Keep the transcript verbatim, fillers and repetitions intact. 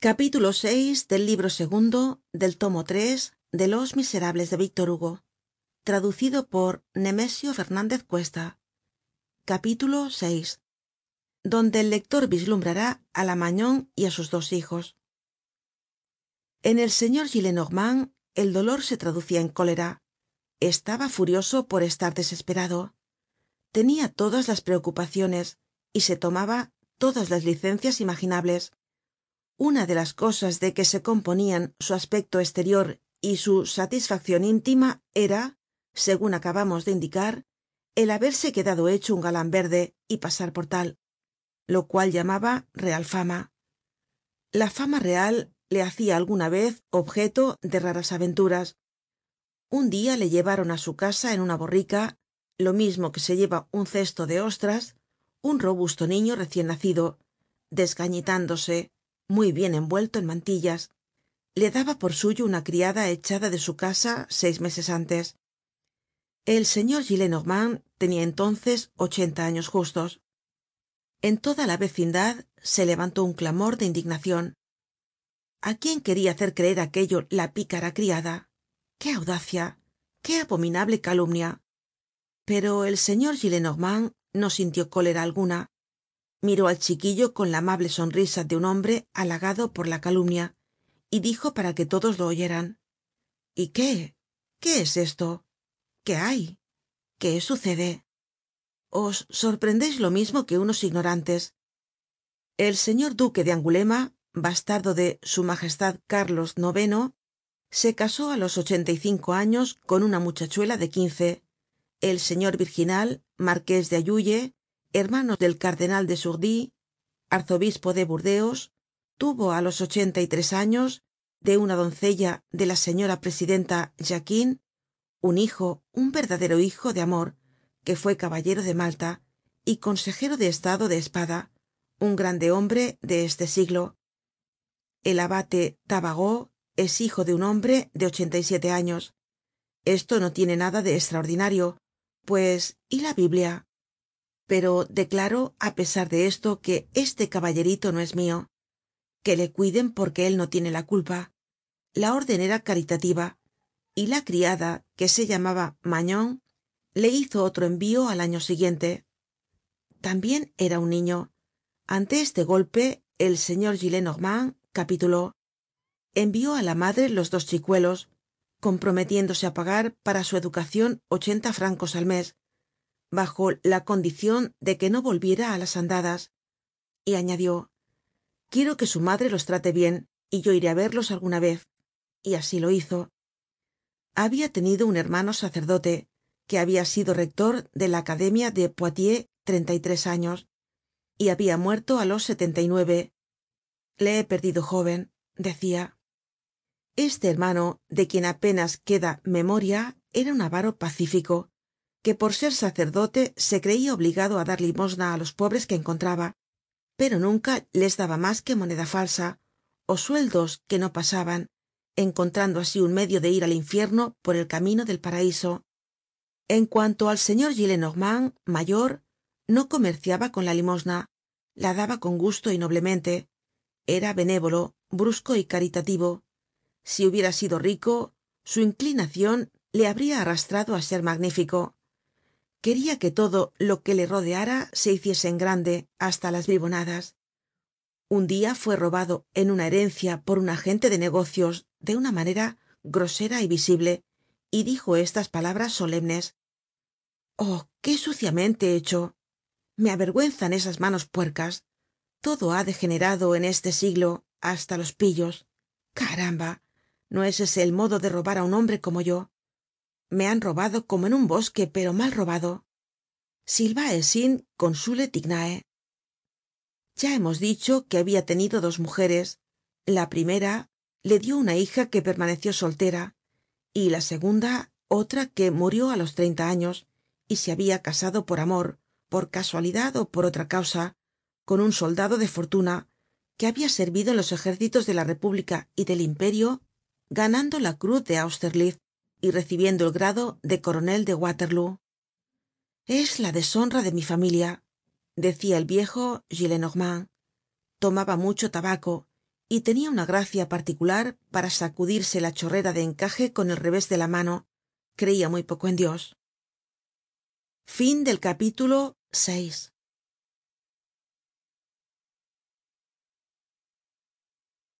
Capítulo seis del libro segundo del tomo tres de Los Miserables de Víctor Hugo, traducido por Nemesio Fernández Cuesta. Capítulo seis, donde el lector vislumbrará a la Magnon y a sus dos hijos. En el señor Gillenormand el dolor se traducía en cólera. Estaba furioso por estar desesperado. Tenía todas las preocupaciones y se tomaba todas las licencias imaginables. Una de las cosas de que se componían su aspecto exterior y su satisfacción íntima era, según acabamos de indicar, el haberse quedado hecho un galán verde y pasar por tal, lo cual llamaba real fama. La fama real le hacía alguna vez objeto de raras aventuras. Un día le llevaron a su casa en una borrica, lo mismo que se lleva un cesto de ostras, un robusto niño recién nacido, desgañitándose, muy bien envuelto en mantillas. Le daba por suyo una criada echada de su casa seis meses antes. El señor Gillenormand tenía entonces ochenta años justos. En toda la vecindad se levantó un clamor de indignación. ¿A quién quería hacer creer aquello la pícara criada? ¡Qué audacia! ¡Qué abominable calumnia! Pero el señor Gillenormand no sintió cólera alguna. Miró al chiquillo con la amable sonrisa de un hombre halagado por la calumnia, y dijo para que todos lo oyeran: ¿Y qué? ¿Qué es esto? ¿Qué hay? ¿Qué sucede? Os sorprendeis lo mismo que unos ignorantes. El señor duque de Angulema, bastardo de su majestad Carlos noveno, se casó a los ochenta y cinco años con una muchachuela de quince. El señor virginal, marqués de Ayuye, hermano del cardenal de Sourdis, arzobispo de Burdeos, tuvo a los ochenta y tres años, de una doncella de la señora presidenta Jacquine, un hijo, un verdadero hijo de amor, que fue caballero de Malta y consejero de estado de Espada, un grande hombre de este siglo. El abate Tabagot es hijo de un hombre de ochenta y siete años. Esto no tiene nada de extraordinario, pues ¿y la Biblia? Pero declaro á pesar de esto que este caballerito no es mío. Que le cuiden porque él no tiene la culpa. La orden era caritativa, y la criada, que se llamaba Magnon, le hizo otro envío al año siguiente. También era un niño. Ante este golpe el señor Gillenormand capituló. Envió a la madre los dos chicuelos, comprometiéndose a pagar para su educación ochenta francos al mes, bajo la condicion de que no volviera a las andadas, y añadió: quiero que su madre los trate bien, y yo iré a verlos alguna vez. Y así lo hizo. Había tenido un hermano sacerdote, que había sido rector de la academia de Poitiers treinta y tres años, y había muerto a los setenta y nueve. Le he perdido joven, decía. Este hermano, de quien apenas queda memoria, era un avaro pacífico, que por ser sacerdote se creía obligado a dar limosna a los pobres que encontraba, pero nunca les daba más que moneda falsa, o sueldos que no pasaban, encontrando así un medio de ir al infierno por el camino del paraíso. En cuanto al señor Gillenormand mayor, no comerciaba con la limosna, la daba con gusto y noblemente. Era benévolo, brusco y caritativo. Si hubiera sido rico, su inclinación le habría arrastrado a ser magnífico. Quería que todo lo que le rodeara se hiciese en grande, hasta las bribonadas. Un día fue robado en una herencia por un agente de negocios de una manera grosera y visible, y dijo estas palabras solemnes: oh, qué suciamente hecho. Me avergüenzan esas manos puercas. Todo ha degenerado en este siglo, hasta los pillos. Caramba, no es ese el modo de robar a un hombre como yo. Me han robado como en un bosque, pero mal robado. Sylvae sin consule tignae. Ya hemos dicho que había tenido dos mujeres. La primera le dio una hija que permaneció soltera, y la segunda otra que murió a los treinta años, y se había casado por amor, por casualidad o por otra causa, con un soldado de fortuna, que había servido en los ejércitos de la República y del Imperio, ganando la cruz de Austerlitz y recibiendo el grado de coronel de Waterloo. Es la deshonra de mi familia, decía el viejo Gillenormand. Tomaba mucho tabaco, y tenia una gracia particular para sacudirse la chorrera de encaje con el revés de la mano. Creia muy poco en Dios.